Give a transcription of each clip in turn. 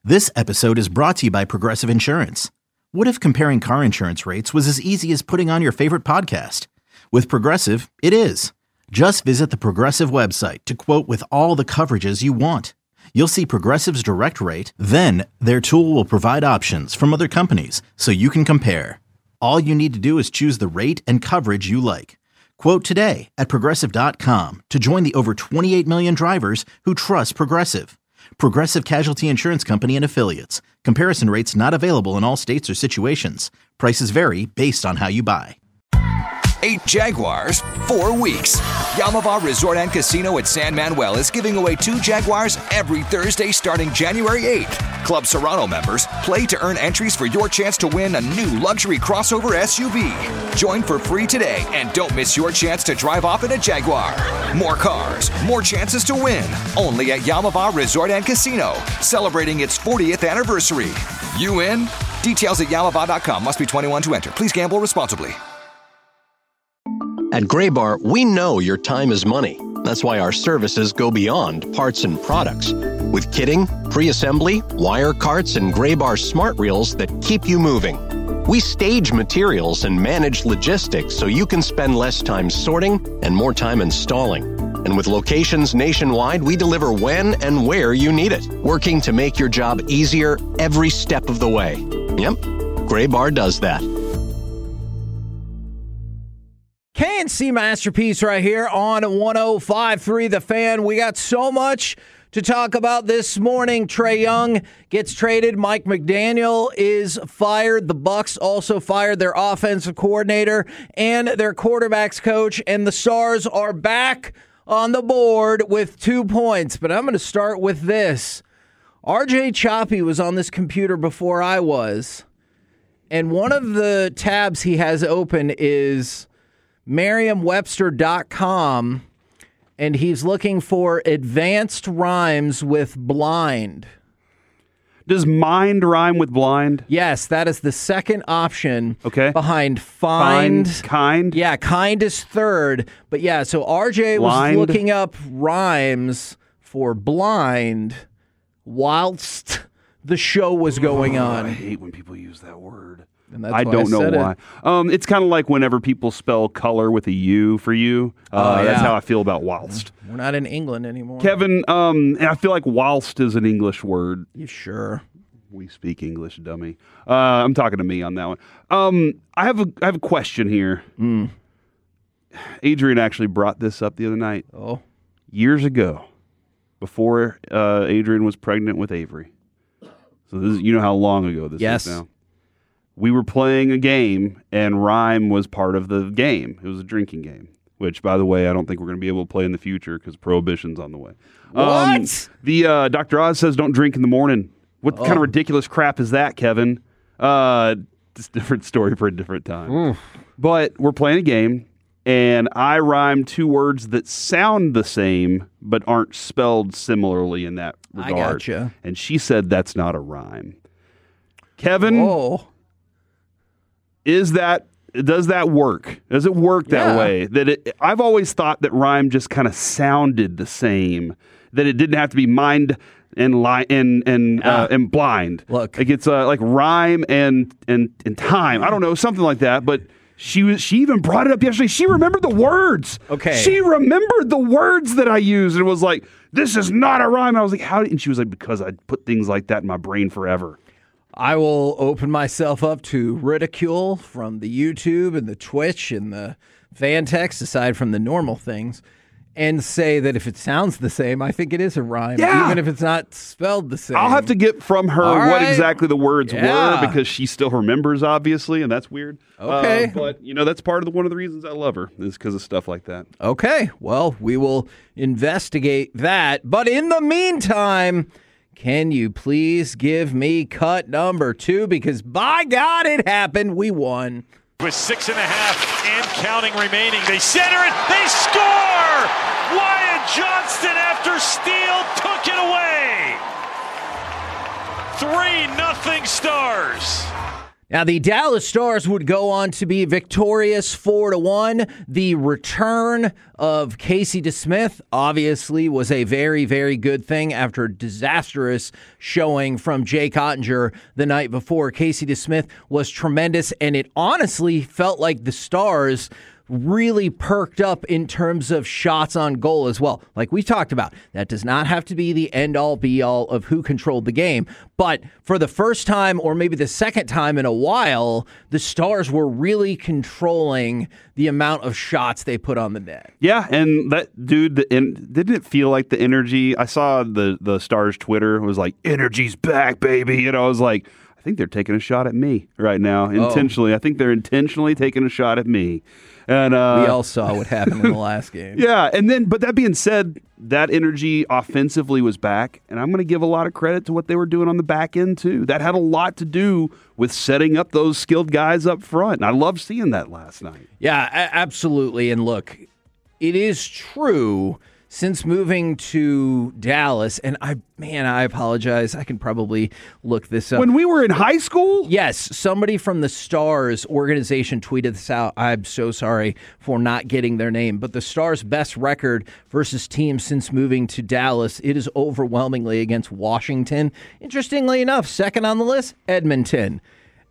This episode is brought to you by Progressive Insurance. What if comparing car insurance rates was as easy as putting on your favorite podcast? With Progressive, it is. Just visit the Progressive website to quote with all the coverages you want. You'll see Progressive's direct rate, then their tool will provide options from other companies so you can compare. All you need to do is choose the rate and coverage you like. Quote today at Progressive.com to join the over 28 million drivers who trust Progressive. Progressive Casualty Insurance Company and Affiliates. Comparison rates not available in all states or situations. Prices vary based on how you buy. 8 Jaguars, 4 weeks. Yamava Resort and Casino at San Manuel is giving away 2 Jaguars every Thursday starting January 8th. Club Serrano members play to earn entries for your chance to win a new luxury crossover SUV. Join for free today and don't miss your chance to drive off in a Jaguar. More cars, more chances to win. Only at Yamava Resort and Casino, celebrating its 40th anniversary. You in? Details at yamava.com. Must be 21 to enter. Please gamble responsibly. At Graybar, we know your time is money. That's why our services go beyond parts and products. With kitting, pre-assembly, wire carts, and Graybar smart reels that keep you moving. We stage materials and manage logistics so you can spend less time sorting and more time installing. And with locations nationwide, we deliver when and where you need it, working to make your job easier every step of the way. Yep, Graybar does that. KNC Masterpiece right here on 105.3 The Fan. We got so much to talk about this morning. Trae Young gets traded. Mike McDaniel is fired. The Bucks also fired their offensive coordinator and their quarterbacks coach. And the Stars are back on the board with 2 points. But I'm going to start with this. RJ Choppy was on this computer before I was. And one of the tabs he has open is Merriam-Webster.com, and he's looking for advanced rhymes with blind. Does mind rhyme with blind? Yes, that is the second option. Okay. Behind find. Kind? Yeah, kind is third. But yeah, so RJ was looking up rhymes for blind whilst the show was going on. I hate when people use that word. And that's I don't know why. It's kind of like whenever people spell color with a U for you. That's how I feel about whilst. We're not in England anymore. Kevin, and I feel like whilst is an English word. You sure? We speak English, dummy. I'm talking to me on that one. I have a question here. Adrian actually brought this up the other night. Oh. Years ago, before Adrian was pregnant with Avery. So this is, you know how long ago this is now. We were playing a game, and rhyme was part of the game. It was a drinking game, which, by the way, I don't think we're going to be able to play in the future because Prohibition's on the way. What? The Dr. Oz says don't drink in the morning. What kind of ridiculous crap is that, Kevin? It's a different story for a different time. But we're playing a game, and I rhymed 2 words that sound the same but aren't spelled similarly in that regard. I gotcha. And she said that's not a rhyme. Kevin, does that work? Does it work that way? I've always thought that rhyme just kind of sounded the same. That it didn't have to be mind and blind. Look, like it's like rhyme and time. I don't know, something like that. But she even brought it up yesterday. She remembered the words. Okay, she remembered the words that I used and was like, "This is not a rhyme." I was like, "How?" And she was like, "Because I put things like that in my brain forever." I will open myself up to ridicule from the YouTube and the Twitch and the fan text, aside from the normal things, and say that if it sounds the same, I think it is a rhyme, even if it's not spelled the same. I'll have to get from her what exactly the words were because she still remembers, obviously, and that's weird. Okay. But, that's part of one of the reasons I love her is because of stuff like that. Okay. Well, we will investigate that. But in the meantime, can you please give me cut number 2? Because by God, it happened. We won. With 6.5 and counting remaining. They center it. They score! Wyatt Johnston, after steal, took it away. 3-0 Stars. Now, the Dallas Stars would go on to be victorious 4-1. The return of Casey DeSmith obviously was a very, very good thing after a disastrous showing from Jake Ottinger the night before. Casey DeSmith was tremendous, and it honestly felt like the Stars really perked up in terms of shots on goal as well. Like we talked about, that does not have to be the end-all, be-all of who controlled the game. But for the first time, or maybe the second time in a while, the Stars were really controlling the amount of shots they put on the net. Yeah, and that dude, didn't it feel like the energy? I saw the Stars Twitter was like, energy's back, baby. I was like, I think they're taking a shot at me right now, intentionally. I think they're intentionally taking a shot at me. And we all saw what happened in the last game. Yeah, but that being said, that energy offensively was back, and I'm going to give a lot of credit to what they were doing on the back end too. That had a lot to do with setting up those skilled guys up front, and I loved seeing that last night. Yeah, absolutely. And look, it is true. Since moving to Dallas, and I apologize. I can probably look this up. When we were in high school? Yes, somebody from the Stars organization tweeted this out. I'm so sorry for not getting their name, but the Stars' best record versus teams since moving to Dallas, it is overwhelmingly against Washington. Interestingly enough, second on the list, Edmonton.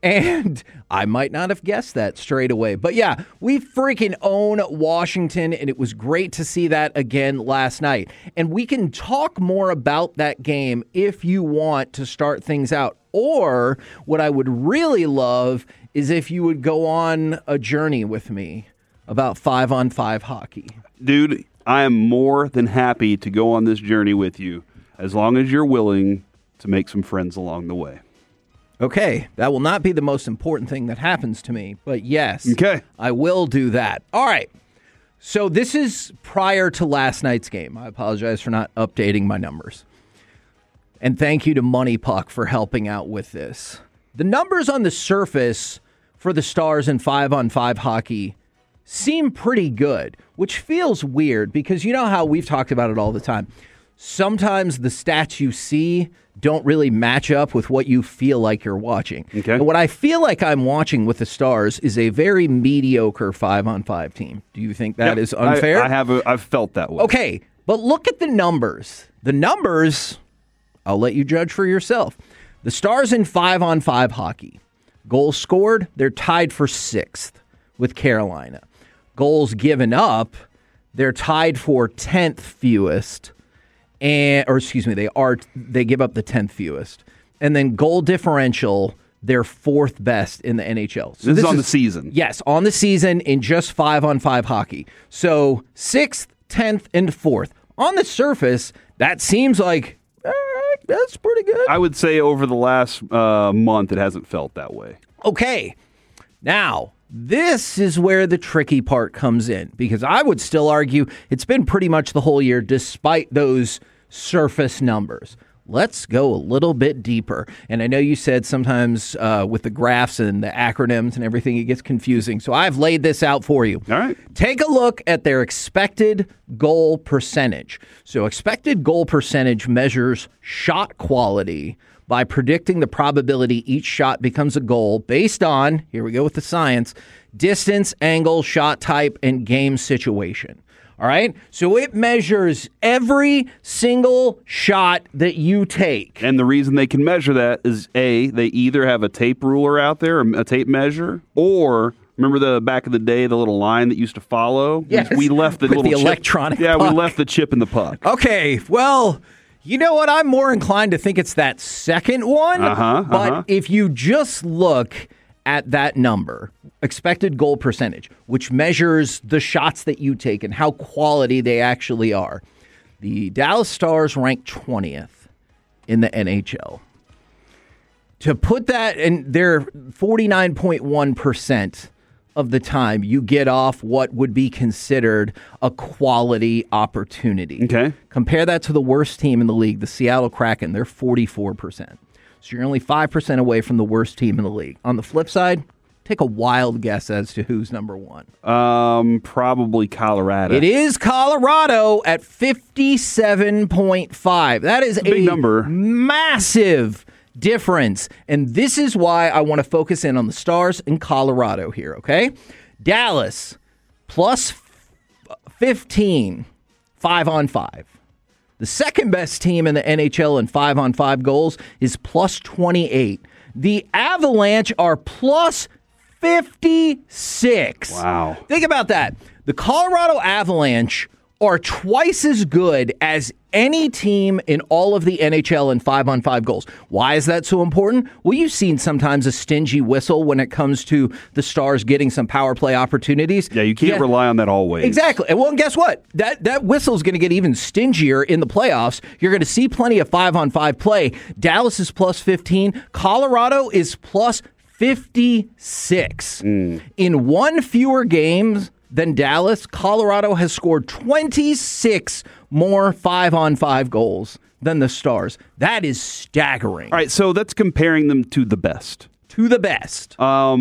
And I might not have guessed that straight away. But yeah, we freaking own Washington, and it was great to see that again last night. And we can talk more about that game if you want to start things out. Or what I would really love is if you would go on a journey with me about 5-on-5 hockey. Dude, I am more than happy to go on this journey with you as long as you're willing to make some friends along the way. Okay, that will not be the most important thing that happens to me, but yes, okay, I will do that. All right, so this is prior to last night's game. I apologize for not updating my numbers. And thank you to Money Puck for helping out with this. The numbers on the surface for the Stars in 5-on-5 hockey seem pretty good, which feels weird because you know how we've talked about it all the time. Sometimes the stats you see don't really match up with what you feel like you're watching. Okay. And what I feel like I'm watching with the Stars is a very mediocre 5-on-5 team. Do you think that is unfair? I've felt that way. Okay, but look at the numbers. The numbers, I'll let you judge for yourself. The Stars in 5-on-5 hockey. Goals scored, they're tied for 6th with Carolina. Goals given up, they're tied for 10th fewest. They give up the 10th fewest. And then goal differential, they're 4th best in the NHL. So this is on the season. Yes, on the season in just 5-on-5 hockey. So 6th, 10th, and 4th. On the surface, that seems like, all right, that's pretty good. I would say over the last month, it hasn't felt that way. Okay. Now, this is where the tricky part comes in, because I would still argue it's been pretty much the whole year despite those surface numbers. Let's go a little bit deeper. And I know you said sometimes with the graphs and the acronyms and everything, it gets confusing. So I've laid this out for you. All right. Take a look at their expected goal percentage. So expected goal percentage measures shot quality by predicting the probability each shot becomes a goal based on, here we go with the science, distance, angle, shot type, and game situation. All right? So it measures every single shot that you take. And the reason they can measure that is, A, they either have a tape ruler out there, or a tape measure, or remember the back of the day, the little line that used to follow? Yes, we left the little the chip. Electronic Yeah, puck. we left the chip in the puck. Okay, well, you know what? I'm more inclined to think it's that second one. But if you just look at that number, expected goal percentage, which measures the shots that you take and how quality they actually are, the Dallas Stars rank 20th in the NHL. To put that, and they're 49.1% of the time you get off what would be considered a quality opportunity. Okay. Compare that to the worst team in the league, the Seattle Kraken. They're 44%. So you're only 5% away from the worst team in the league. On the flip side, take a wild guess as to who's number one. Probably Colorado. It is Colorado at 57.5. That is a big number. Massive difference. And this is why I want to focus in on the Stars in Colorado here, okay? Dallas, plus 15, 5-on-5. The second best team in the NHL in 5-on-5 goals is plus 28. The Avalanche are plus 56. Wow. Think about that. The Colorado Avalanche are twice as good as any team in all of the NHL in 5-on-5 goals. Why is that so important? Well, you've seen sometimes a stingy whistle when it comes to the Stars getting some power play opportunities. Yeah, you can't rely on that always. Exactly. And well, and guess what? That whistle is going to get even stingier in the playoffs. You're going to see plenty of 5-on-5 play. Dallas is plus 15. Colorado is plus 56. In one fewer games than Dallas, Colorado has scored 26 more 5-on-5 goals than the Stars. That is staggering. All right, so that's comparing them to the best. To the best.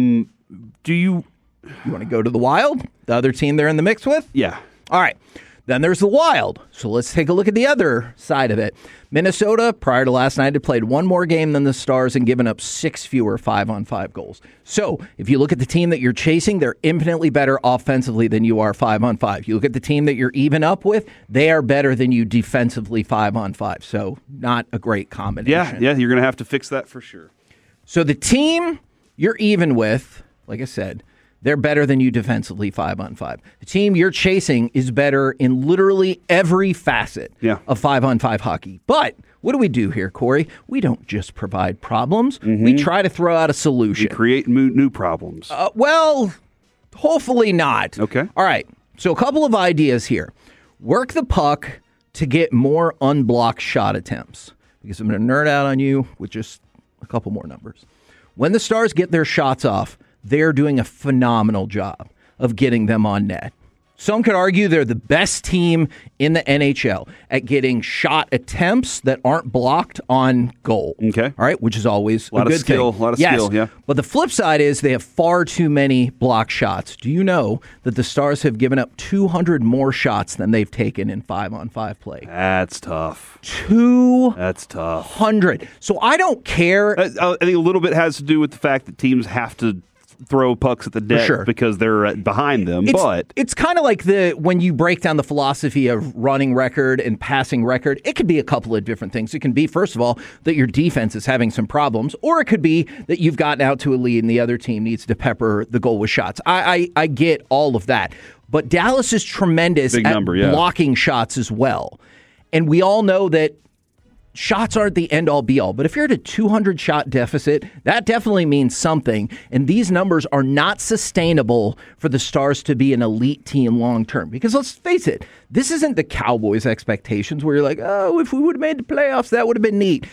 Do you want to go to the Wild? The other team they're in the mix with? Yeah. All right. Then there's the Wild. So let's take a look at the other side of it. Minnesota, prior to last night, had played one more game than the Stars and given up 6 fewer 5-on-5 goals. So if you look at the team that you're chasing, they're infinitely better offensively than you are 5-on-5. You look at the team that you're even up with, they are better than you defensively 5-on-5. So not a great combination. Yeah, you're going to have to fix that for sure. So the team you're even with, like I said, they're better than you defensively 5-on-5. The team you're chasing is better in literally every facet of 5-on-5 hockey. But what do we do here, Corey? We don't just provide problems. We try to throw out a solution. You create new problems. Well, hopefully not. Okay. All right. So a couple of ideas here. Work the puck to get more unblocked shot attempts. Because I'm going to nerd out on you with just a couple more numbers. When the Stars get their shots off, they're doing a phenomenal job of getting them on net. Some could argue they're the best team in the NHL at getting shot attempts that aren't blocked on goal. Okay. All right, which is always a lot good of skill, thing. A lot of skill, yeah. But the flip side is they have far too many blocked shots. Do you know that the Stars have given up 200 more shots than they've taken in 5-on-5 play? That's tough. 200. That's tough. So I don't care. I think a little bit has to do with the fact that teams have to throw pucks at the net because they're behind them. It's kind of like when you break down the philosophy of running record and passing record, it could be a couple of different things. It can be, first of all, that your defense is having some problems, or it could be that you've gotten out to a lead and the other team needs to pepper the goal with shots. I get all of that. But Dallas is tremendous at blocking shots as well. And we all know that shots aren't the end-all, be-all. But if you're at a 200-shot deficit, that definitely means something. And these numbers are not sustainable for the Stars to be an elite team long-term. Because let's face it, this isn't the Cowboys' expectations where you're like, oh, if we would have made the playoffs, that would have been neat.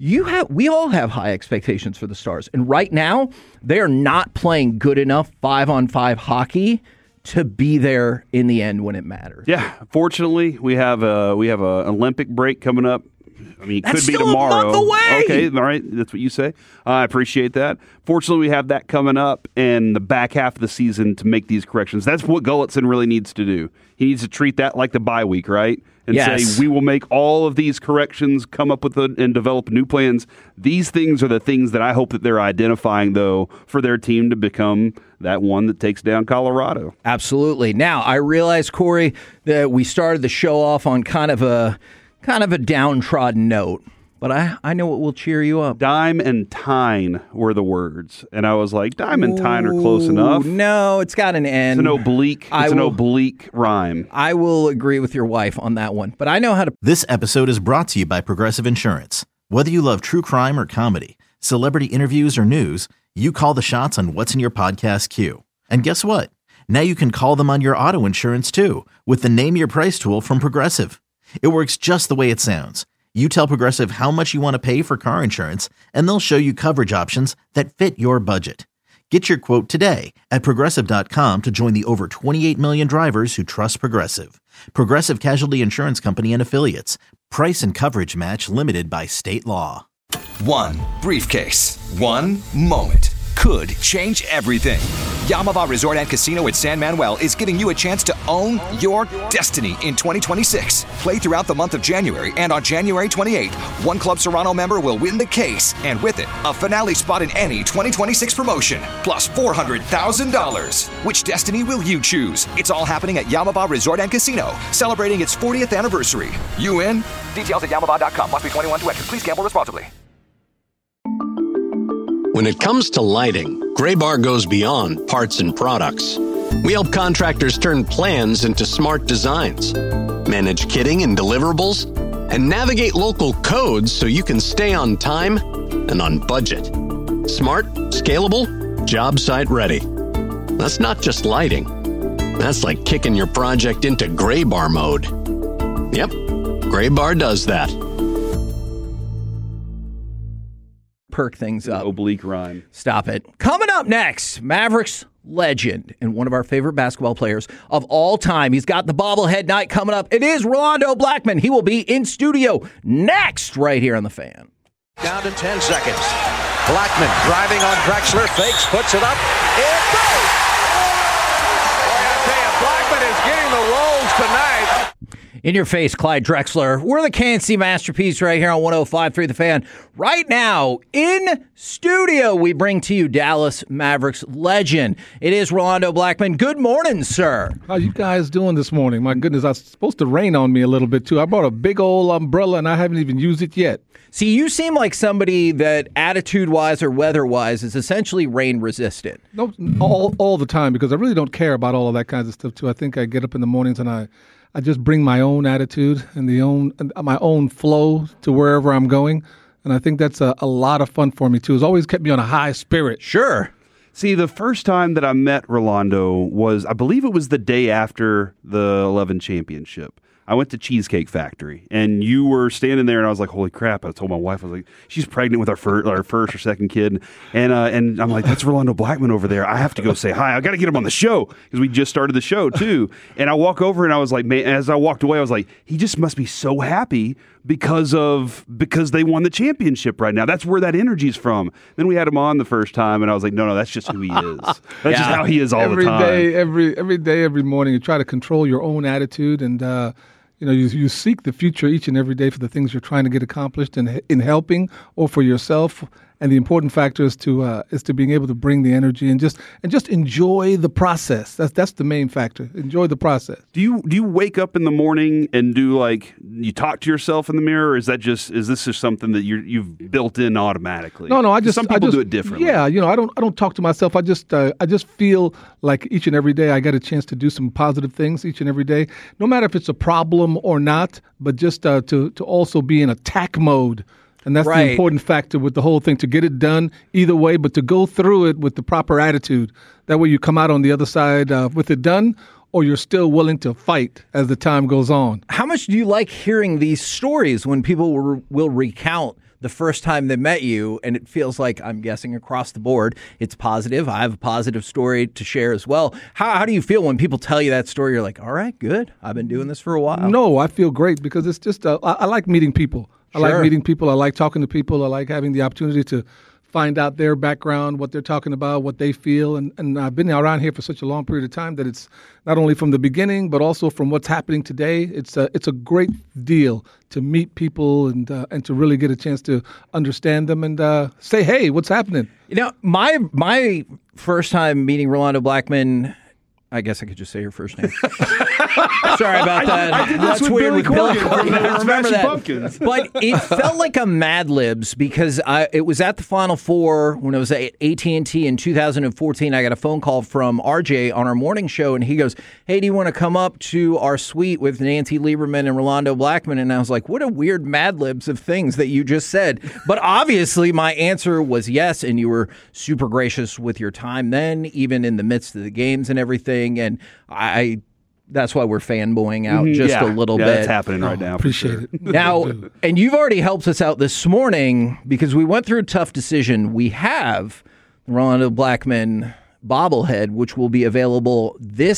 We all have high expectations for the Stars. And right now, they are not playing good enough 5-on-5 hockey to be there in the end when it matters. Yeah, fortunately, we have a Olympic break coming up. I mean, it could be tomorrow. A month away. Okay, all right. That's what you say. I appreciate that. Fortunately, we have that coming up in the back half of the season to make these corrections. That's what Gulutzan really needs to do. He needs to treat that like the bye week, right? And say, we will make all of these corrections, come up with and develop new plans. These things are the things that I hope that they're identifying, though, for their team to become that one that takes down Colorado. Absolutely. Now, I realize, Corey, that we started the show off on kind of a downtrodden note, but I know what will cheer you up. Dime and tine were the words, and I was like, dime and tine are close enough. No, it's got an N. It's an oblique rhyme. I will agree with your wife on that one, but I know how to. This episode is brought to you by Progressive Insurance. Whether you love true crime or comedy, celebrity interviews or news, you call the shots on what's in your podcast queue. And guess what? Now you can call them on your auto insurance too with the Name Your Price tool from Progressive. It works just the way it sounds. You tell Progressive how much you want to pay for car insurance, and they'll show you coverage options that fit your budget. Get your quote today at Progressive.com to join the over 28 million drivers who trust Progressive. Progressive Casualty Insurance Company and Affiliates. Price and coverage match limited by state law. One briefcase. One moment. could change everything. Yamava Resort and Casino at San Manuel is giving you a chance to own your destiny in 2026. Play throughout the month of January, and on January 28th, one Club Serrano member will win the case, and with it, a finale spot in any 2026 promotion, plus $400,000. Which destiny will you choose? It's all happening at Yamava Resort and Casino, celebrating its 40th anniversary. You in? Details at yamava.com. Must be 21 to enter. Please gamble responsibly. When it comes to lighting, Graybar goes beyond parts and products. We help contractors turn plans into smart designs, manage kitting and deliverables, and navigate local codes so you can stay on time and on budget. Smart, scalable, job site ready. That's not just lighting. That's like kicking your project into Graybar mode. Yep, Graybar does that. Perk things up. Oblique rhyme. Stop it. Coming up next, Mavericks legend and one of our favorite basketball players of all time. He's got the bobblehead night coming up. It is Rolando Blackman. He will be in studio next right here on The Fan. Down to 10 seconds. Blackman driving on Drexler, fakes, puts it up. It goes! Boy, I tell you, Blackman is getting the rolls tonight. In your face, Clyde Drexler. We're the KNC Masterpiece right here on 105.3 The Fan. Right now, in studio, we bring to you Dallas Mavericks legend. It is Rolando Blackman. Good morning, sir. How you guys doing this morning? My goodness, it's supposed to rain on me a little bit, too. I brought a big old umbrella, and I haven't even used it yet. See, you seem like somebody that attitude-wise or weather-wise is essentially rain-resistant. No, all the time, because I really don't care about all of that kinds of stuff, too. I think I get up in the mornings and I just bring my own attitude and my own flow to wherever I'm going. And I think that's a lot of fun for me, too. It's always kept me on a high spirit. Sure. See, the first time that I met Rolando was, I believe it was the day after the 11 championship. I went to Cheesecake Factory, and you were standing there, and I was like, holy crap. I told my wife, I was like, she's pregnant with our first or second kid. And I'm like, that's Rolando Blackman over there. I have to go say hi. I got to get him on the show because we just started the show, too. And I walk over, and I was like, man, as I walked away, I was like, he just must be so happy because they won the championship right now. That's where that energy's from. Then we had him on the first time, and I was like, no, that's just who he is. That's just how he is all the time. Every day, every morning, you try to control your own attitude, and you seek the future each and every day for the things you're trying to get accomplished in helping or for yourself. And the important factor is to being able to bring the energy and just enjoy the process. That's the main factor. Enjoy the process. Do you wake up in the morning and do you talk to yourself in the mirror, or is this just something that you've built in automatically? No, some people do it differently. Yeah, I don't talk to myself. I just feel like each and every day I get a chance to do some positive things each and every day, no matter if it's a problem or not, but just to also be in attack mode. And that's the important factor with the whole thing, to get it done either way, but to go through it with the proper attitude. That way you come out on the other side with it done, or you're still willing to fight as the time goes on. How much do you like hearing these stories when people will recount the first time they met you, and it feels like, I'm guessing across the board, it's positive. I have a positive story to share as well. How do you feel when people tell you that story? You're like, all right, good. I've been doing this for a while. No, I feel great because it's just, I like meeting people. I like meeting people. I like talking to people. I like having the opportunity to find out their background, what they're talking about, what they feel. And I've been around here for such a long period of time that it's not only from the beginning, but also from what's happening today. It's a great deal to meet people and to really get a chance to understand them and say, hey, what's happening? My first time meeting Rolando Blackman, I guess I could just say your first name. Sorry about that. I did this That's with weird Billy with Billy Corgan from Corgan. the Remember that. Pumpkins. But it felt like a Mad Libs because it was at the Final Four when it was at AT&T in 2014. I got a phone call from RJ on our morning show, and he goes, hey, do you want to come up to our suite with Nancy Lieberman and Rolando Blackman? And I was like, what a weird Mad Libs of things that you just said. But obviously my answer was yes, and you were super gracious with your time then, even in the midst of the games and everything. And that's why we're fanboying out a little bit. That's happening right now. Appreciate it. Now, and you've already helped us out this morning because we went through a tough decision. We have the Rolando Blackman bobblehead, which will be available this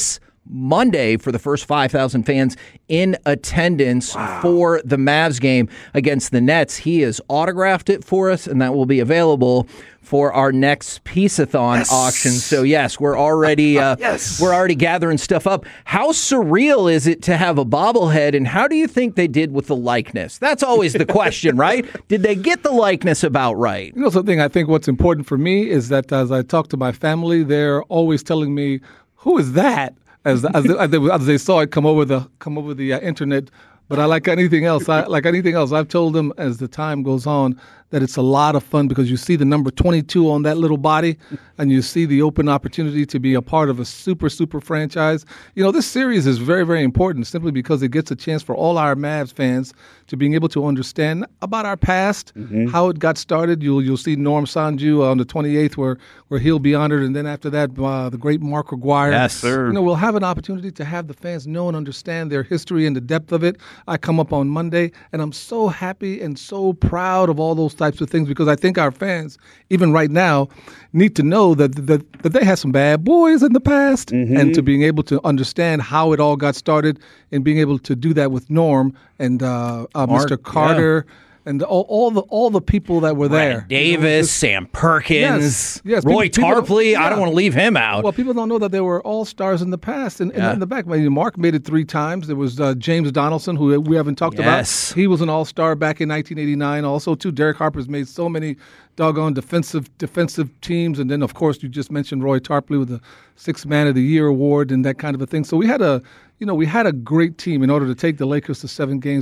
Monday for the first 5,000 fans in attendance for the Mavs game against the Nets. He has autographed it for us, and that will be available for our next Peace-a-thon auction. So yes, we're already we're already gathering stuff up. How surreal is it to have a bobblehead, and how do you think they did with the likeness? That's always the question, right? Did they get the likeness about right? You know something, I think what's important for me is that as I talk to my family, they're always telling me, who is that? As they saw it come over the internet. But like anything else, I've told them as the time goes on that it's a lot of fun because you see the number 22 on that little body and you see the open opportunity to be a part of a super, super franchise. You know, this series is very, very important simply because it gets a chance for all our Mavs fans to being able to understand about our past, how it got started. You'll see Norm Sanju on the 28th where he'll be honored. And then after that, the great Mark Aguirre. Yes, sir. You know, we'll have an opportunity to have the fans know and understand their history and the depth of it. I come up on Monday, and I'm so happy and so proud of all those types of things because I think our fans, even right now, need to know that they had some bad boys in the past, and to being able to understand how it all got started and being able to do that with Norm and Mr. Carter. Yeah. And all the people that were there. Brad Davis, Sam Perkins, yes, Roy Tarpley. I don't want to leave him out. Well, people don't know that they were all-stars in the past. And in the back, Mark made it 3 times. There was James Donaldson, who we haven't talked about. He was an all-star back in 1989 also, too. Derek Harper's made so many doggone defensive teams. And then, of course, you just mentioned Roy Tarpley with the 6th Man of the Year award and that kind of a thing. So we had a great team in order to take the Lakers to 7 games.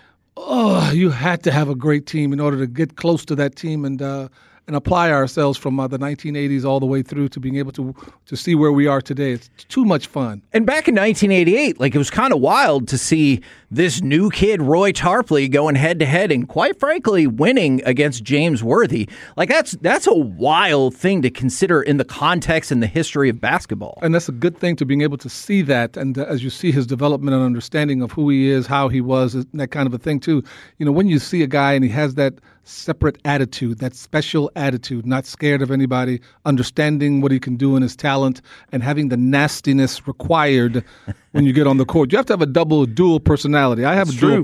You had to have a great team in order to get close to that team and apply ourselves from the 1980s all the way through to being able to see where we are today. It's too much fun. And back in 1988, it was kind of wild to see this new kid, Roy Tarpley, going head-to-head and, quite frankly, winning against James Worthy. That's a wild thing to consider in the context and the history of basketball. And that's a good thing to being able to see that. And as you see his development and understanding of who he is, how he was, and that kind of a thing, too. You know, when you see a guy and he has that separate attitude, that special attitude, not scared of anybody, understanding what he can do in his talent, and having the nastiness required when you get on the court. You have to have a dual personality. I have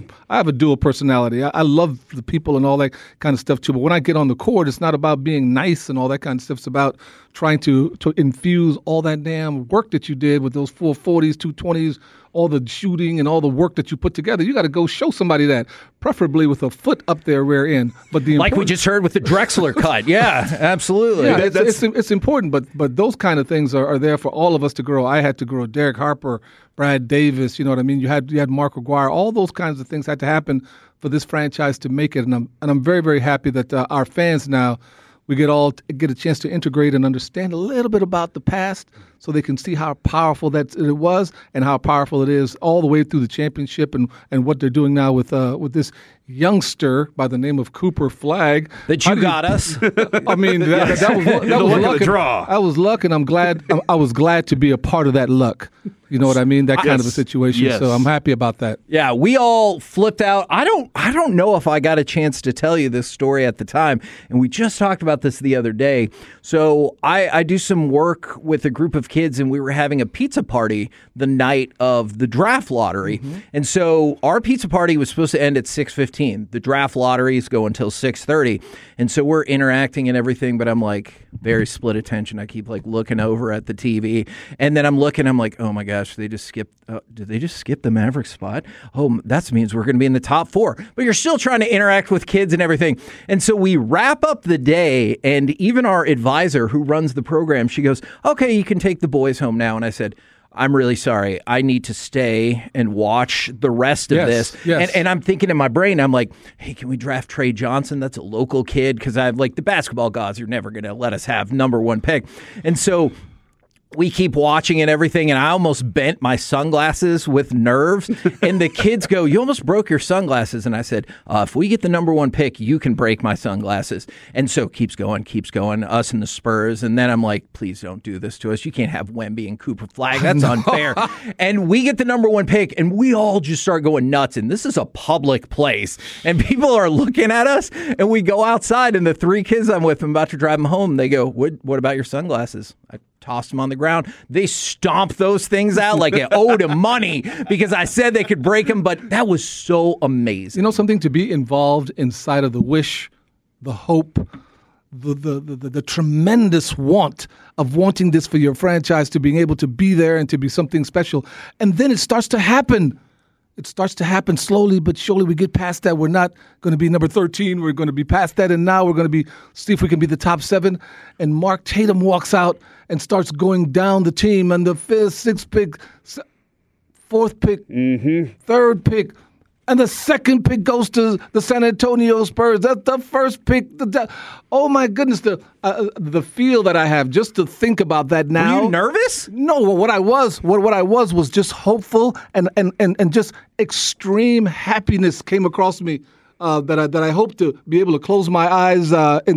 a dual personality. I love the people and all that kind of stuff too. But when I get on the court, it's not about being nice and all that kind of stuff. It's about trying to infuse all that damn work that you did with those 440s, 220s, all the shooting and all the work that you put together. You got to go show somebody that, preferably with a foot up their rear end. But like we just heard with the Drexler cut. Yeah, absolutely. Yeah, it's important, but those kind of things are there for all of us to grow. I had to grow. Derek Harper, Brad Davis, you know what I mean? You had Mark Aguirre. All those kinds of things had to happen for this franchise to make it. And I'm very, very happy that our fans now, we get a chance to integrate and understand a little bit about the past so they can see how powerful that it was and how powerful it is all the way through the championship and what they're doing now with this youngster by the name of Cooper Flagg. That you got us. I mean, that was luck of the draw. I was luck, and I'm glad. I was glad to be a part of that luck. You know what I mean? That kind of a situation. Yes. So I'm happy about that. Yeah, we all flipped out. I don't know if I got a chance to tell you this story at the time, and we just talked about this the other day. So I do some work with a group of kids, and we were having a pizza party the night of the draft lottery. Mm-hmm. And so our pizza party was supposed to end at 6:15. The draft lotteries go until 6:30. And so we're interacting and everything, but I'm very split attention. I keep looking over at the TV, and then I'm like, oh my gosh, they just skipped. Did they just skip the Maverick spot? Oh, that means we're going to be in the top 4. But you're still trying to interact with kids and everything. And so we wrap up the day, and even our advisor who runs the program, she goes, okay, you can take the boys home now. And I said, I'm really sorry. I need to stay and watch the rest of this. Yes. And I'm thinking in my brain, I'm like, hey, can we draft Trey Johnson? That's a local kid. Because I have the basketball gods are never going to let us have number 1 pick. And so we keep watching and everything, and I almost bent my sunglasses with nerves. And the kids go, you almost broke your sunglasses. And I said, if we get the number 1 pick, you can break my sunglasses. And so keeps going, us and the Spurs. And then I'm like, please don't do this to us. You can't have Wemby and Cooper Flagg. That's unfair. And we get the number 1 pick, and we all just start going nuts. And this is a public place. And people are looking at us, and we go outside, and the 3 kids I'm with, I'm about to drive them home. They go, what about your sunglasses? I tossed them on the ground. They stomped those things out like it owed them money because I said they could break them, but that was so amazing. You know something? To be involved inside of the wish, the hope, the tremendous want of wanting this for your franchise, to being able to be there and to be something special. And then it starts to happen. It starts to happen slowly, but surely we get past that. We're not going to be number 13. We're going to be past that. And now we're going to see if we can be the top 7. And Mark Tatum walks out and starts going down the team. And the 5th, 6th pick, 4th pick, third pick, and the 2nd pick goes to the San Antonio Spurs. That's the 1st pick. Oh my goodness, the feel that I have just to think about that now. Were you nervous? No, what I was just hopeful and just extreme happiness came across me. That I hope to be able to close my eyes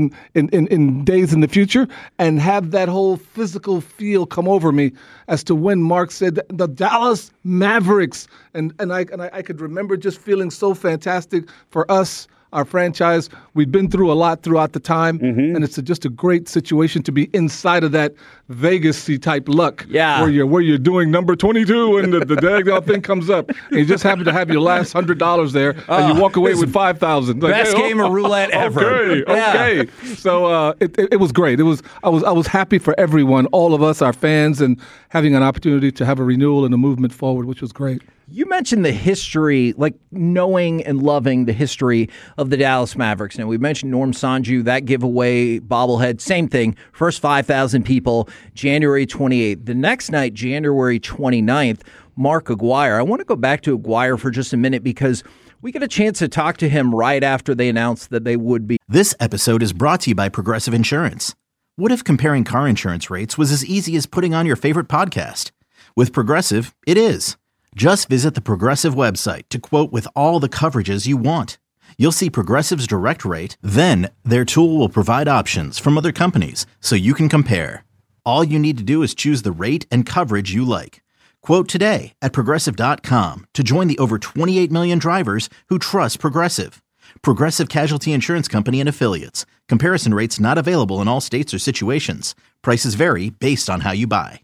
in days in the future and have that whole physical feel come over me as to when Mark said the Dallas Mavericks, and I could remember just feeling so fantastic for us. Our franchise, we've been through a lot throughout the time, and it's just a great situation to be inside of that Vegas-y type luck, where you're doing number 22 and the daggone thing comes up, and you just happen to have your last $100 there, and you walk away with $5,000. Like, best game of roulette ever. Okay. So it was great. I was happy for everyone, all of us, our fans, and having an opportunity to have a renewal and a movement forward, which was great. You mentioned the history, like knowing and loving the history of the Dallas Mavericks. Now, we mentioned Norm Sanju, that giveaway bobblehead, same thing. First 5,000 people, January 28th. The next night, January 29th, Mark Aguirre. I want to go back to Aguirre for just a minute because we get a chance to talk to him right after they announced that they would be. This episode is brought to you by Progressive Insurance. What if comparing car insurance rates was as easy as putting on your favorite podcast? With Progressive, it is. Just visit the Progressive website to quote with all the coverages you want. You'll see Progressive's direct rate, then their tool will provide options from other companies so you can compare. All you need to do is choose the rate and coverage you like. Quote today at Progressive.com to join the over 28 million drivers who trust Progressive. Progressive Casualty Insurance Company and Affiliates. Comparison rates not available in all states or situations. Prices vary based on how you buy.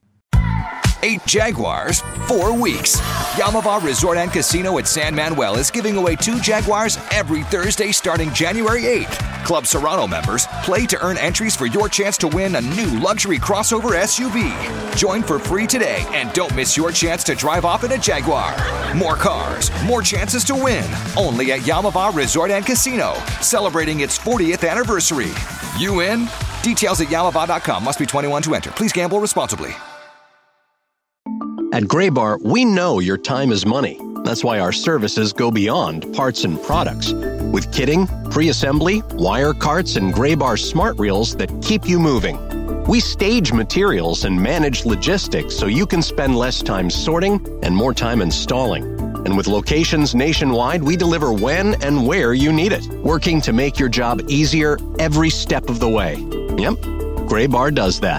8 Jaguars, 4 weeks. Yamava Resort and Casino at San Manuel is giving away 2 Jaguars every Thursday starting January 8th. Club Serrano members play to earn entries for your chance to win a new luxury crossover SUV. Join for free today and don't miss your chance to drive off in a Jaguar. More cars, more chances to win. Only at Yamava Resort and Casino, celebrating its 40th anniversary. You in? Details at Yamava.com. Must be 21 to enter. Please gamble responsibly. At Graybar, we know your time is money. That's why our services go beyond parts and products. With kitting, pre-assembly, wire carts, and Graybar smart reels that keep you moving. We stage materials and manage logistics so you can spend less time sorting and more time installing. And with locations nationwide, we deliver when and where you need it, working to make your job easier every step of the way. Yep, Graybar does that.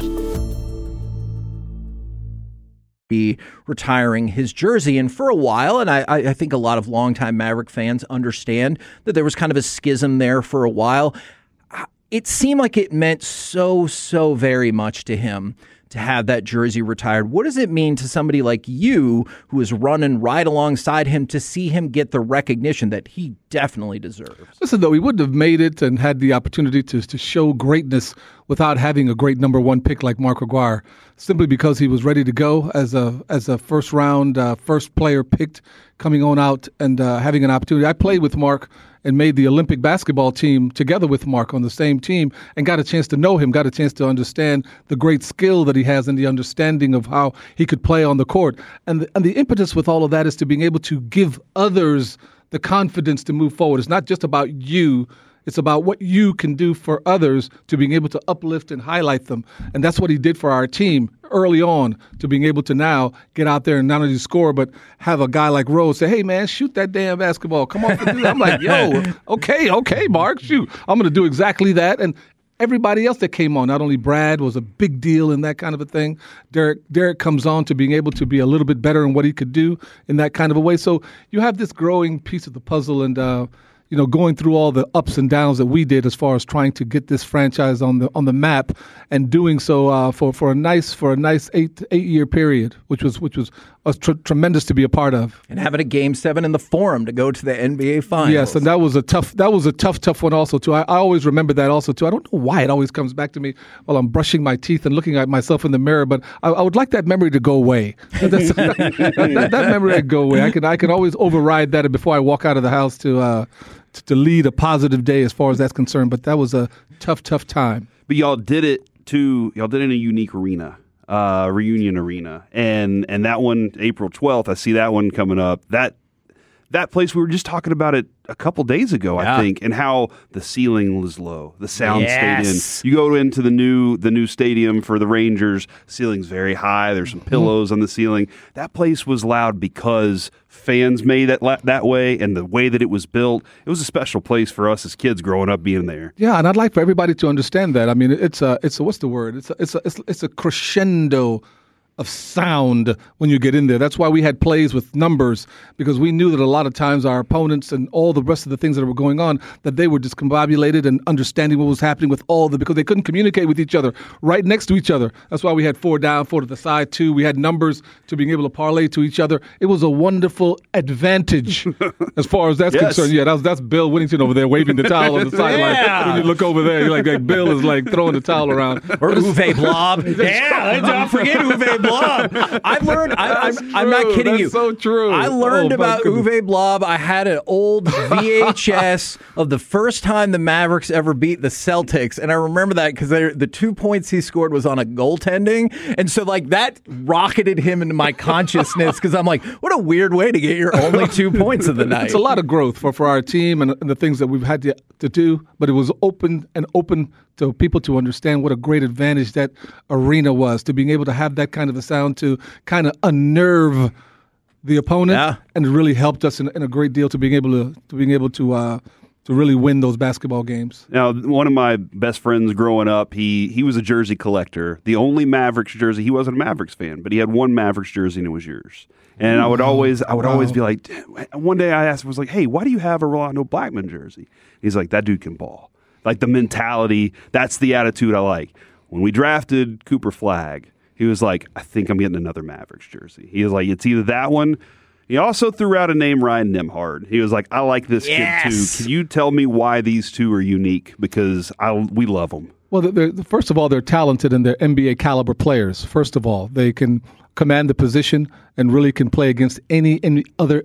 Be retiring his jersey. And for a while, and I think a lot of longtime Maverick fans understand that there was kind of a schism there for a while. It seemed like it meant so very much to him to have that jersey retired. What does it mean to somebody like you who is running right alongside him to see him get the recognition that he definitely deserves? Listen, though, he wouldn't have made it and had the opportunity to show greatness without having a great number 1 pick like Mark Aguirre, simply because he was ready to go as a first round, first player picked coming on out and having an opportunity. I played with Mark and made the Olympic basketball team together with Mark on the same team and got a chance to know him, got a chance to understand the great skill that he has and the understanding of how he could play on the court. And the impetus with all of that is to being able to give others the confidence to move forward. It's not just about you. It's about what you can do for others to being able to uplift and highlight them. And that's what he did for our team early on, to being able to now get out there and not only score, but have a guy like Rose say, hey, man, shoot that damn basketball. Come on. I'm like, yo, okay, Mark, shoot. I'm going to do exactly that. And everybody else that came on, not only Brad was a big deal in that kind of a thing. Derek comes on to being able to be a little bit better in what he could do in that kind of a way. So you have this growing piece of the puzzle, and going through all the ups and downs that we did as far as trying to get this franchise on the map, and doing so for a nice 8-year period, which was tremendous to be a part of. And having a Game 7 in the Forum to go to the NBA Finals. Yes, and that was a tough one also too. I always remember that also too. I don't know why it always comes back to me while I'm brushing my teeth and looking at myself in the mirror, but I would like that memory to go away. that memory to go away. I can always override that before I walk out of the house to lead a positive day as far as that's concerned. But that was a tough time. But y'all did it in a unique arena. Reunion Arena, and that one, April 12th, I see that one coming up. That place, we were just talking about it a couple days ago, I think, and how the ceiling was low, the sound stadium. You go into the new stadium for the Rangers, ceiling's very high. There's some pillows on the ceiling. That place was loud because fans made it that way, and the way that it was built, it was a special place for us as kids growing up being there. Yeah, and I'd like for everybody to understand that. I mean, it's a what's the word? It's a crescendo of sound when you get in there. That's why we had plays with numbers, because we knew that a lot of times our opponents and all the rest of the things that were going on, that they were discombobulated and understanding what was happening with because they couldn't communicate with each other right next to each other. That's why we had 4 down, 4 to the side, 2. We had numbers to being able to parlay to each other. It was a wonderful advantage as far as that's concerned. Yeah, that's Bill Whittington over there waving the towel on the sideline. When you look over there, you're like Bill is like throwing the towel around. Or Uwe Blob. Don't forget Uwe Blob. I've learned. I'm not kidding you. That's so true. I learned about Uwe Blob. I had an old VHS of the first time the Mavericks ever beat the Celtics, and I remember that because the 2 points he scored was on a goaltending, and so like that rocketed him into my consciousness because I'm like, what a weird way to get your only 2 points of the night. It's a lot of growth for our team and the things that we've had to do, but it was open to people to understand what a great advantage that arena was, to being able to have that kind of a sound to kind of unnerve the opponent, and it really helped us in a great deal to being able to really win those basketball games. Now, one of my best friends growing up, he was a jersey collector. The only Mavericks jersey, he wasn't a Mavericks fan, but he had one Mavericks jersey and it was yours. And I would always be like, one day I asked him, I was like, hey, why do you have a Rolando Blackman jersey? He's like, that dude can ball. Like the mentality, that's the attitude I like. When we drafted Cooper Flagg, he was like, I think I'm getting another Mavericks jersey. He was like, it's either that one. He also threw out a name, Ryan Nembhard. He was like, I like this kid too. Can you tell me why these two are unique? Because we love them. Well, first of all, they're talented and they're NBA caliber players. First of all, they can command the position and really can play against any other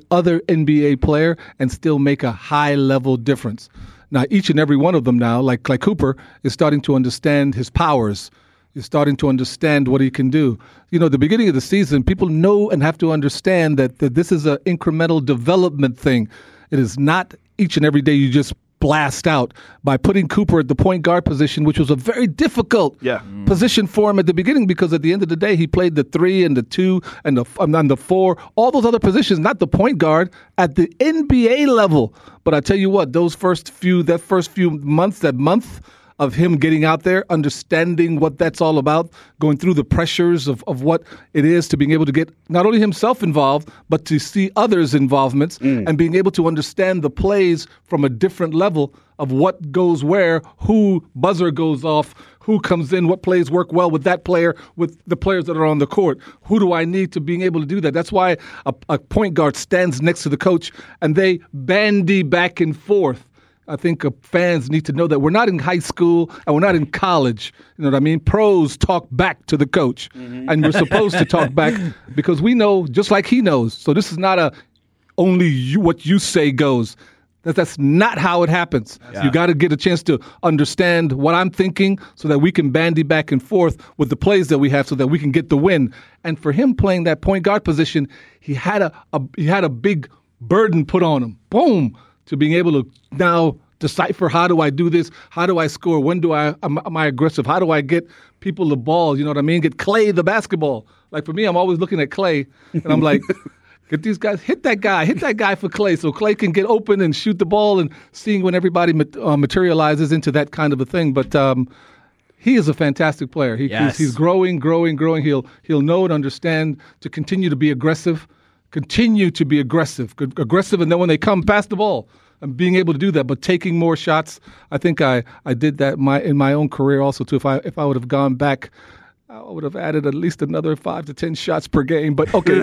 NBA player and still make a high level difference. Now, each and every one of them now, like Cooper, is starting to understand his powers. Is starting to understand what he can do. The beginning of the season, people know and have to understand that this is an incremental development thing. It is not each and every day you just blast out. By putting Cooper at the point guard position, which was a very difficult position for him at the beginning, because at the end of the day, he played the 3 and the 2 and the 4, all those other positions, not the point guard at the NBA level. But I tell you what, that first few months, that month of him getting out there, understanding what that's all about, going through the pressures of what it is to being able to get not only himself involved, but to see others' involvements and being able to understand the plays from a different level of what goes where, who buzzer goes off, who comes in, what plays work well with that player, with the players that are on the court. Who do I need to being able to do that? That's why a point guard stands next to the coach and they bandy back and forth. I think fans need to know that we're not in high school and we're not in college. You know what I mean? Pros talk back to the coach, and we're supposed to talk back because we know just like he knows. So this is not only what you say goes. That's not how it happens. Yeah. You got to get a chance to understand what I'm thinking so that we can bandy back and forth with the plays that we have so that we can get the win. And for him playing that point guard position, he had a big burden put on him. Boom. To being able to now decipher, how do I do this? How do I score? When am I aggressive? How do I get people the ball? You know what I mean? Get Clay the basketball. Like for me, I'm always looking at Clay and I'm like, get these guys, hit that guy for Clay so Clay can get open and shoot the ball, and seeing when everybody materializes into that kind of a thing. But he is a fantastic player. He's growing. He'll know and understand to continue to be aggressive, continue to be aggressive, and then when they come, pass the ball. And being able to do that, but taking more shots. I think I did that in my own career also too. If I would have gone back, I would have added at least another 5 to 10 shots per game. But okay,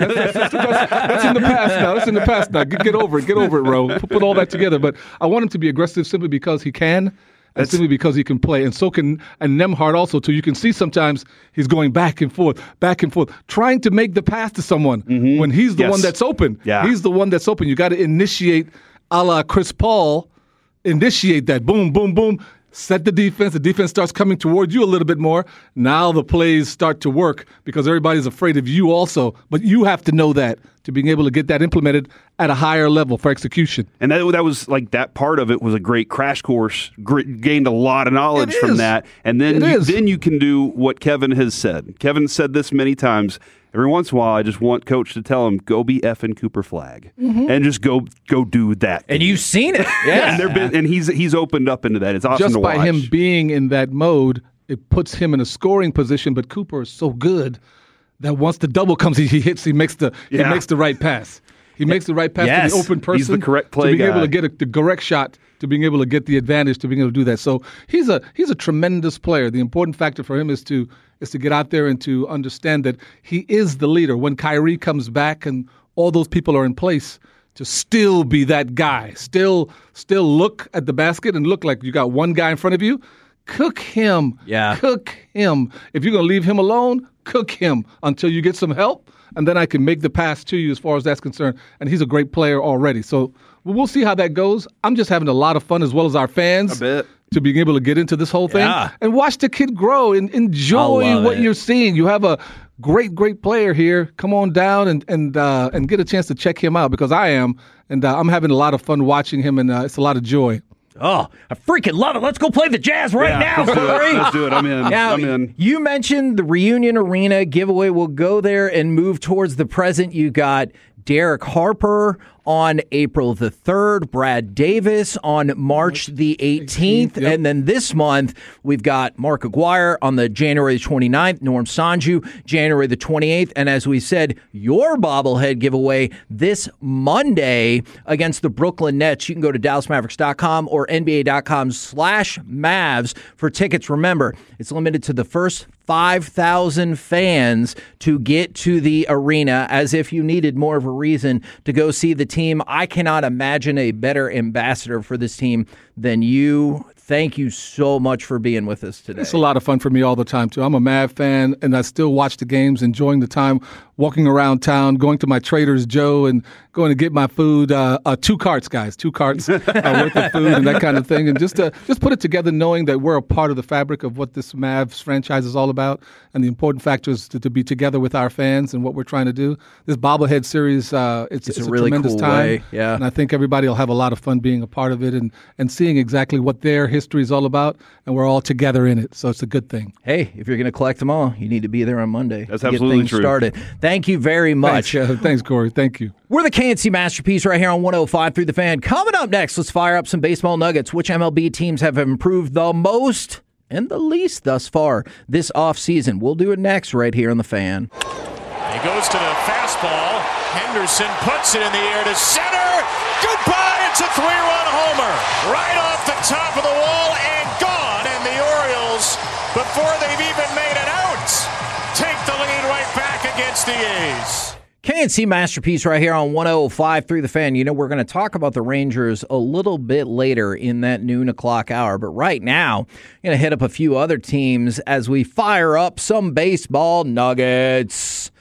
that's in the past now. That's in the past now. Get over it, Ro. Put all that together. But I want him to be aggressive simply because he can. And simply because he can play, and so can Nembhard also too. You can see sometimes he's going back and forth, trying to make the pass to someone when he's the one that's open. Yeah. He's the one that's open. You got to initiate, a la Chris Paul, initiate that. Boom, boom, boom. Set the defense. The defense starts coming towards you a little bit more. Now the plays start to work because everybody's afraid of you also. But you have to know that to being able to get that implemented at a higher level for execution. And that was like that part of it was a great crash course. Gained a lot of knowledge from that. And then you can do what Kevin has said. Kevin said this many times. Every once in a while, I just want Coach to tell him, go be effing Cooper Flagg. And just go do that. And you've seen it. Yeah. And he's opened up into that. It's awesome just to watch. by him being in that mode, it puts him in a scoring position, but Cooper is so good that once the double comes, he makes the right pass. He makes the right pass to the open person. He's the correct play to being guy. able to get the correct shot, to being able to get the advantage, to being able to do that. So he's a tremendous player. The important factor for him is to get out there and to understand that he is the leader. When Kyrie comes back and all those people are in place, to still be that guy, still look at the basket and look like you got one guy in front of you. Cook him. Yeah. Cook him. If you're going to leave him alone, cook him until you get some help, and then I can make the pass to you as far as that's concerned. And he's a great player already. So we'll see how that goes. I'm just having a lot of fun as well as our fans. I bet. To being able to get into this whole thing and watch the kid grow and enjoy what you're seeing. You have a great player here. Come on down and get a chance to check him out because I am. And I'm having a lot of fun watching him, and it's a lot of joy. Oh, I freaking love it. Let's go play the Jazz now, Corey. Let's do it. I'm in. I'm in. You mentioned the Reunion Arena giveaway. We'll go there and move towards the present. You got Derek Harper on April the 3rd, Brad Davis on March the 18th, yep. And then this month we've got Mark Aguirre on the January 29th, Norm Sanju January the 28th, and as we said, your bobblehead giveaway this Monday against the Brooklyn Nets. You can go to DallasMavericks.com or NBA.com/Mavs for tickets. Remember, it's limited to the first 5,000 fans to get to the arena, as if you needed more of a reason to go see the team. I cannot imagine a better ambassador for this team than you. Thank you so much for being with us today. It's a lot of fun for me all the time, too. I'm a Mav fan, and I still watch the games, enjoying the time, walking around town, going to my Trader's Joe and going to get my food. 2 carts, guys, 2 carts worth of food and that kind of thing. And just put it together knowing that we're a part of the fabric of what this Mavs franchise is all about. And the important factor is to be together with our fans and what we're trying to do. This bobblehead series, it's a really tremendous cool time. way. Yeah. And I think everybody will have a lot of fun being a part of it and seeing exactly what their history is all about. And we're all together in it. So it's a good thing. Hey, if you're going to collect them all, you need to be there on Monday. That's to absolutely get things true. started. Thank you very much. Thanks, Corey. Thank you. We're the KNC Masterpiece right here on 105 through the Fan. Coming up next, let's fire up some baseball nuggets. Which MLB teams have improved the most and the least thus far this offseason? We'll do it next right here on the Fan. He goes to the fastball. Henderson puts it in the air to center. Goodbye. It's a 3-run homer. Right off the top of the wall and gone. And the Orioles, before they've even made an out, take the lead right back against the A's. KNC Masterpiece right here on 105 through the Fan. You know, we're going to talk about the Rangers a little bit later in that noon o'clock hour. But right now, I'm going to hit up a few other teams as we fire up some baseball nuggets.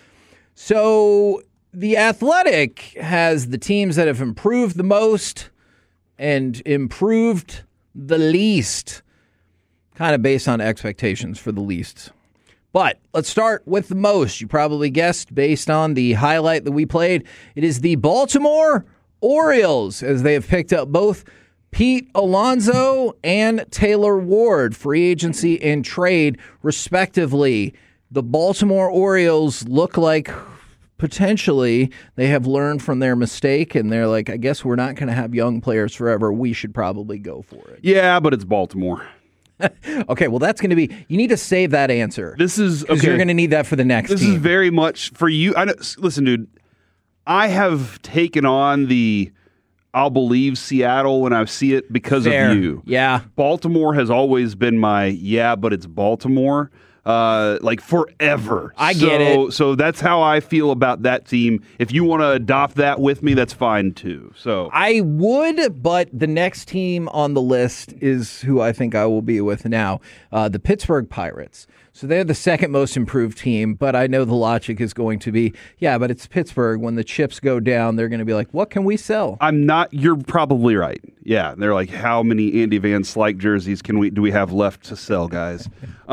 So the Athletic has the teams that have improved the most and improved the least, kind of based on expectations for the least. But let's start with the most. You probably guessed based on the highlight that we played. It is the Baltimore Orioles, as they have picked up both Pete Alonso and Taylor Ward, free agency and trade, respectively. The Baltimore Orioles look like potentially they have learned from their mistake, and they're like, I guess we're not going to have young players forever. We should probably go for it. Yeah, but it's Baltimore. Okay, well, that's going to be, you need to save that answer. This is, because you're going to need that for the next This team. is very much for you. Listen, dude, I have taken on the I'll believe Seattle when I see it because Fair. of you. Yeah. Baltimore has always been my but it's Baltimore. Like forever. I get it. So that's how I feel about that team. If you want to adopt that with me, that's fine too. So I would, but the next team on the list is who I think I will be with now, the Pittsburgh Pirates. So they're the second most improved team, but I know the logic is going to be, but it's Pittsburgh. When the chips go down, they're going to be like, what can we sell? You're probably right. Yeah, they're like, how many Andy Van Slyke jerseys do we have left to sell, guys?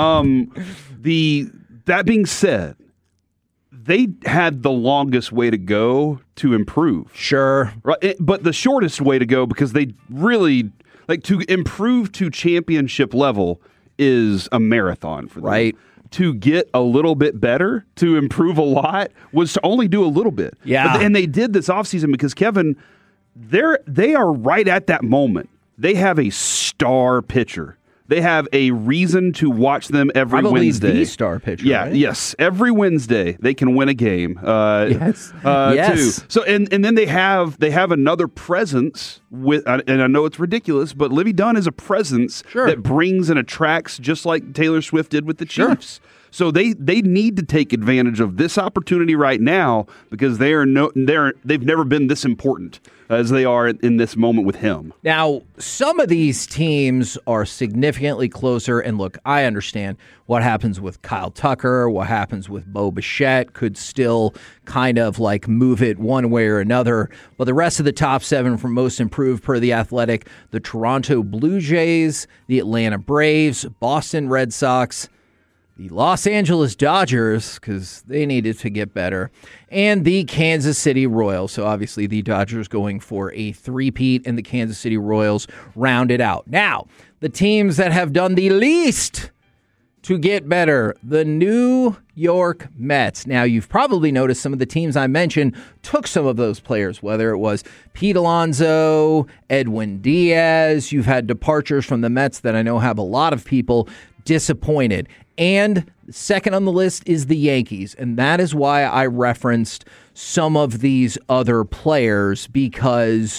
That being said, they had the longest way to go to improve. Sure. Right, but the shortest way to go because they really, to improve to championship level is a marathon for them. Right. To get a little bit better, to improve a lot, was to only do a little bit. Yeah. And they did this offseason because, Kevin, they are right at that moment. They have a star pitcher. They have a reason to watch them every Wednesday. The star pitcher. Yeah, right? yes. Every Wednesday they can win a game. Yes. Yes. Too. So and then they have another presence with, and I know it's ridiculous, but Livy Dunn is a presence that brings and attracts, just like Taylor Swift did with the Chiefs. So they need to take advantage of this opportunity right now because they've never been this important as they are in this moment with him. Now, some of these teams are significantly closer, and look, I understand what happens with Kyle Tucker, what happens with Bo Bichette could still kind of move it one way or another, but the rest of the top 7 from most improved per The Athletic, the Toronto Blue Jays, the Atlanta Braves, Boston Red Sox, the Los Angeles Dodgers, because they needed to get better, and the Kansas City Royals. So obviously the Dodgers going for a three-peat, and the Kansas City Royals round it out. Now, the teams that have done the least to get better, the New York Mets. Now, you've probably noticed some of the teams I mentioned took some of those players, whether it was Pete Alonso, Edwin Diaz. You've had departures from the Mets that I know have a lot of people disappointed. And second on the list is the Yankees, and that is why I referenced some of these other players, because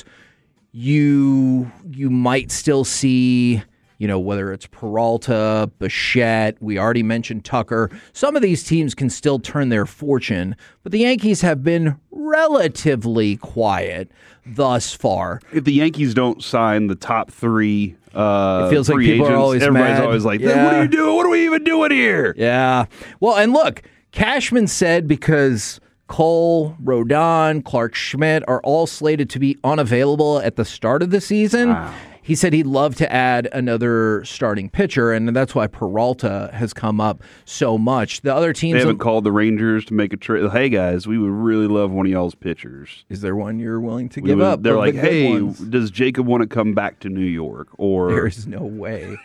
you might still see, whether it's Peralta, Bichette, we already mentioned Tucker. Some of these teams can still turn their fortune, but the Yankees have been relatively quiet thus far. If the Yankees don't sign the top 3 it feels like free people agents, are always everybody's mad. always like, Yeah. what are you doing? What are we even doing here? Yeah. Well, and look, Cashman said because Cole, Rodon, Clark Schmidt are all slated to be unavailable at the start of the season. Wow. He said he'd love to add another starting pitcher, and that's why Peralta has come up so much. The other teams... They haven't called the Rangers to make a trade. Hey, guys, we would really love one of y'all's pitchers. Is there one you're willing to give up? They're like, hey, does Jacob want to come back to New York? Or there's no way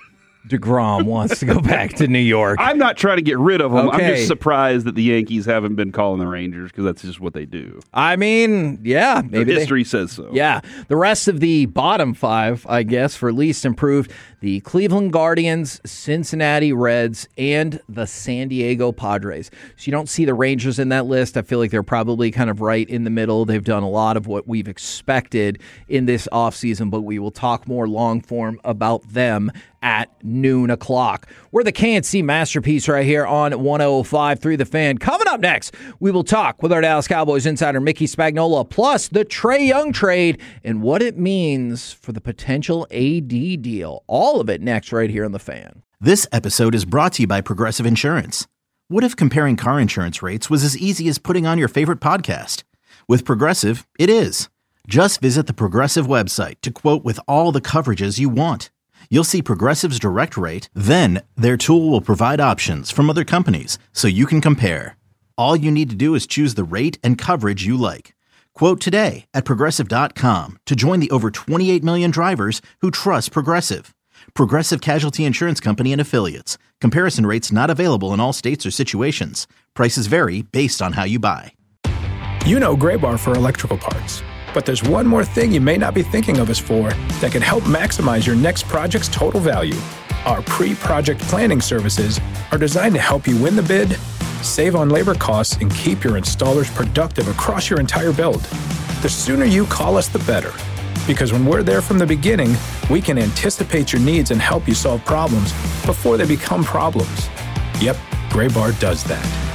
DeGrom wants to go back to New York. I'm not trying to get rid of him. Okay. I'm just surprised that the Yankees haven't been calling the Rangers because that's just what they do. I mean, yeah. Maybe history says so. Yeah. The rest of the bottom 5, I guess, for least improved, the Cleveland Guardians, Cincinnati Reds, and the San Diego Padres. So you don't see the Rangers in that list. I feel like they're probably kind of right in the middle. They've done a lot of what we've expected in this offseason, but we will talk more long form about them at noon o'clock. We're the K&C Masterpiece right here on 105.3 The Fan. Coming up next, we will talk with our Dallas Cowboys insider Mickey Spagnola, plus the Trae Young trade and what it means for the potential AD deal. All of it next right here on The Fan. This episode is brought to you by Progressive Insurance. What if comparing car insurance rates was as easy as putting on your favorite podcast? With Progressive, it is. Just visit the Progressive website to quote with all the coverages you want. You'll see Progressive's direct rate, then their tool will provide options from other companies so you can compare. All you need to do is choose the rate and coverage you like. Quote today at Progressive.com to join the over 28 million drivers who trust Progressive. Progressive Casualty Insurance Company and Affiliates. Comparison rates not available in all states or situations. Prices vary based on how you buy. You know Graybar for electrical parts. But there's one more thing you may not be thinking of us for that can help maximize your next project's total value. Our pre-project planning services are designed to help you win the bid save on labor costs, and keep your installers productive across your entire build. The sooner you call us, the better. Because when we're there from the beginning, we can anticipate your needs and help you solve problems before they become problems. Yep, Graybar does that.